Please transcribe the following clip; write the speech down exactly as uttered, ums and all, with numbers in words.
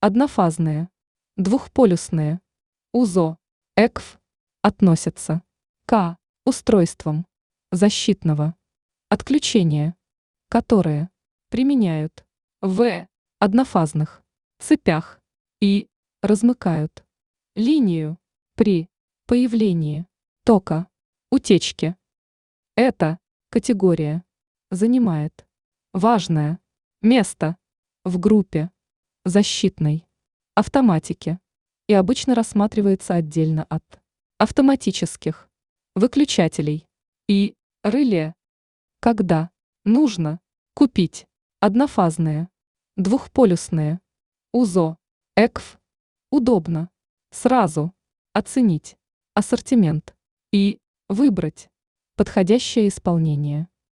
однофазные, двухполюсные, УЗО, ЭКФ относятся к устройствам защитного отключения, которые применяют в однофазных цепях и размыкают линию при появлении тока, утечки. Эта категория занимает важное место в группе защитной автоматики и обычно рассматривается отдельно от автоматических выключателей и реле. Когда нужно купить однофазные, двухполюсные, УЗО, ЭКФ, удобно сразу оценить ассортимент и выбрать подходящее исполнение.